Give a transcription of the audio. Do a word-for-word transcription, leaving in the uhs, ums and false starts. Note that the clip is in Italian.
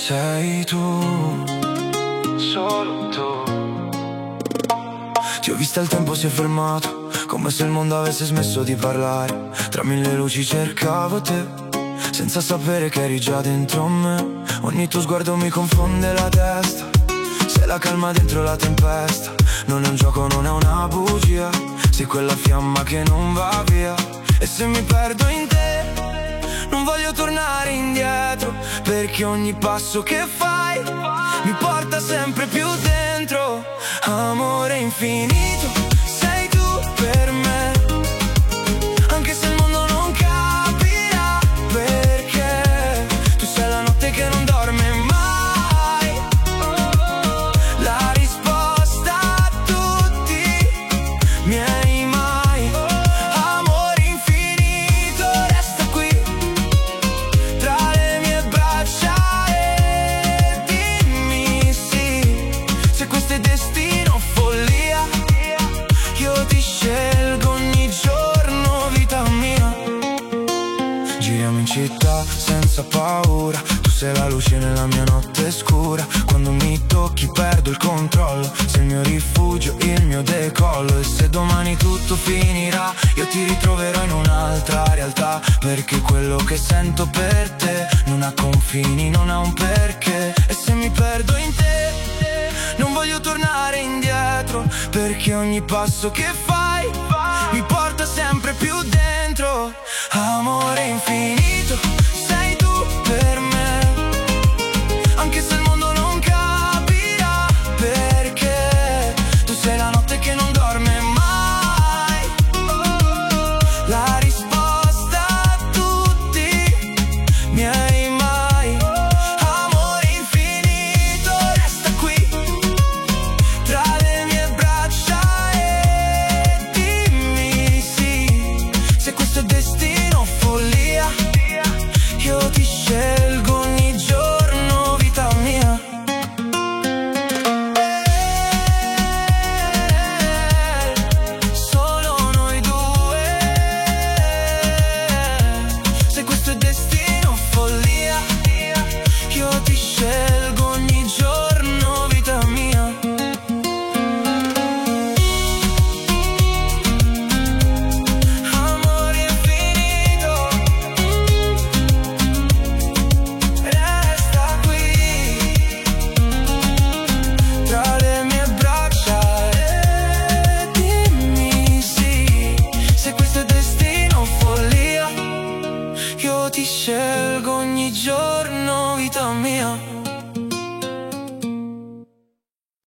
sei tu, solo tu. Ti ho vista, il tempo si è fermato, come se il mondo avesse smesso di parlare. Tra mille luci cercavo te, senza sapere che eri già dentro me. Ogni tuo sguardo mi confonde la testa, sei la calma dentro la tempesta. Non è un gioco, non è una bugia, sei quella fiamma che non va via. E se mi perdo in te, non voglio tornare indietro, perché ogni passo che fai mi porta sempre più dentro. Amore infinito, sei tu per me, anche se il mondo non capirà, perché tu sei la notte che non dorme mai, la risposta a tutti i miei mai. Amore infinito, resta qui tra le mie braccia e dimmi sì, se questo è destino o follia. Io ti scelgo ogni giorno, vita mia. Giriamo in città senza paura, tu sei la luce nella mia notte scura. Quando mi tocchi perdo il controllo, sei il mio rifugio, il mio decollo. E se domani tutto finirà, io ti ritroverò in un'altra realtà, perché quello che sento per te non ha confini, non ha un perché. E se mi perdo in te, non voglio tornare indietro, perché ogni passo che fai mi porta sempre più dentro. Amore infinito, sei tu per me, anche se il mondo non capirà, perché tu sei la notte che non dorme mai, la risposta a tutti i miei mai. Amore infinito, resta qui tra le mie braccia e dimmi sì, se questo è destino o follia. Io ti scelgo ogni giorno, vita mia. Solo noi due, se questo è destino o follia. Io ti scelgo ogni giorno, vita mia. Amore infinito, resta qui tra le mie braccia e dimmi sì, se questo è destino o follia. Io ti scelgo ogni giorno, vita mia.